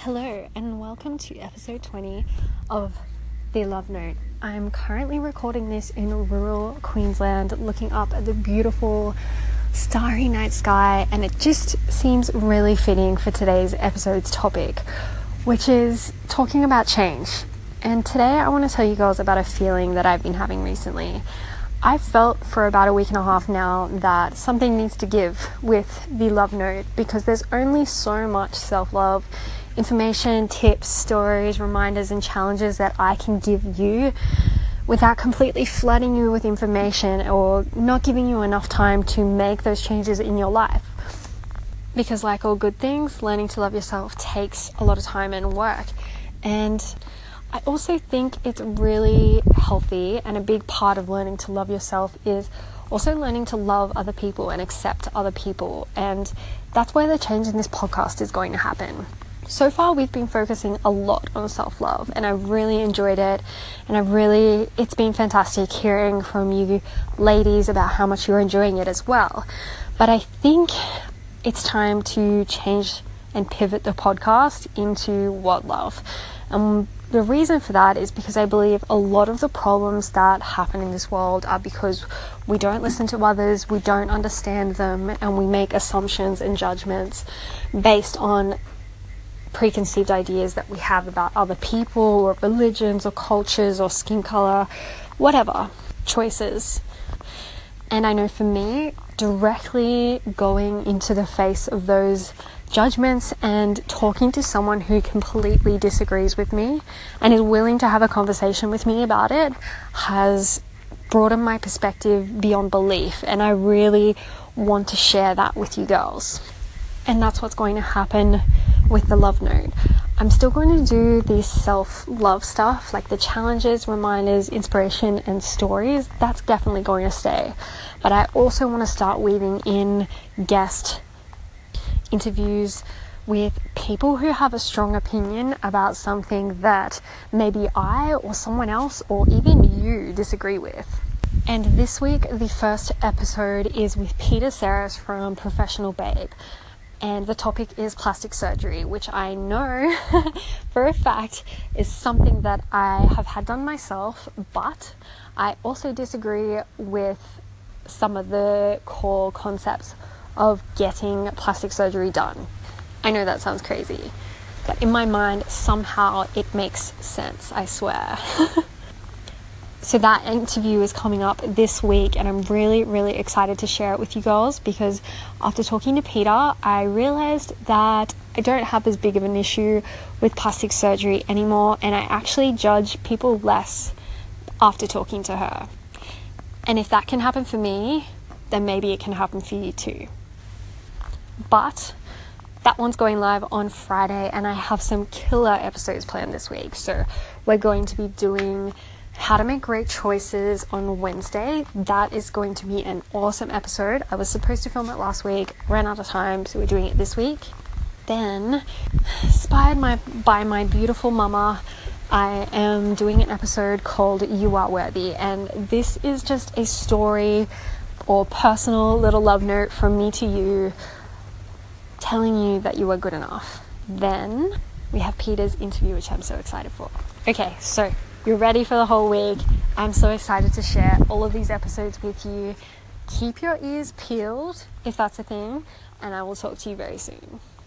Hello and welcome to episode 20 of The Love Note. I'm currently recording this in rural Queensland, looking up at the beautiful starry night sky, and it just seems really fitting for today's episode's topic, which is talking about change. And today I want to tell you girls about a feeling that I've been having recently. I've felt for about a week and a half now that something needs to give with the Love Note, because there's only so much self-love information, tips, stories, reminders and challenges that I can give you without completely flooding you with information or not giving you enough time to make those changes in your life. Because like all good things, learning to love yourself takes a lot of time and work. And I also think it's really healthy, and a big part of learning to love yourself is also learning to love other people and accept other people. And that's where the change in this podcast is going to happen. So far, we've been focusing a lot on self-love, and I've really enjoyed it. And it's been fantastic hearing from you ladies about how much you're enjoying it as well. But I think it's time to change and pivot the podcast into what love. The reason for that is because I believe a lot of the problems that happen in this world are because we don't listen to others, we don't understand them, and we make assumptions and judgments based on preconceived ideas that we have about other people or religions or cultures or skin color, whatever, choices. And I know for me, directly going into the face of those judgments and talking to someone who completely disagrees with me and is willing to have a conversation with me about it has broadened my perspective beyond belief, and I really want to share that with you girls. And that's what's going to happen with the Love Note. I'm still going to do the self-love stuff, like the challenges, reminders, inspiration, and stories. That's definitely going to stay. But I also want to start weaving in guest interviews with people who have a strong opinion about something that maybe I or someone else or even you disagree with. And this week, the first episode is with Peter Saris from Professional Babe. And the topic is plastic surgery, which I know for a fact is something that I have had done myself, but I also disagree with some of the core concepts of getting plastic surgery done. I know that sounds crazy, but in my mind, somehow it makes sense, I swear. So that interview is coming up this week, and I'm really, really excited to share it with you girls, because after talking to Peter, I realized that I don't have as big of an issue with plastic surgery anymore, and I actually judge people less after talking to her. And if that can happen for me, then maybe it can happen for you too. But that one's going live on Friday, and I have some killer episodes planned this week. So we're going to be doing how to make great choices on Wednesday. That is going to be an awesome episode. I was supposed to film it last week, ran out of time, so we're doing it this week. Then, inspired by my beautiful mama, I am doing an episode called You Are Worthy, and this is just a story or personal little love note from me to you, telling you that you are good enough. Then we have Peter's interview, which I'm so excited for. Okay, so you're ready for the whole week. I'm so excited to share all of these episodes with you. Keep your ears peeled, if that's a thing, and I will talk to you very soon.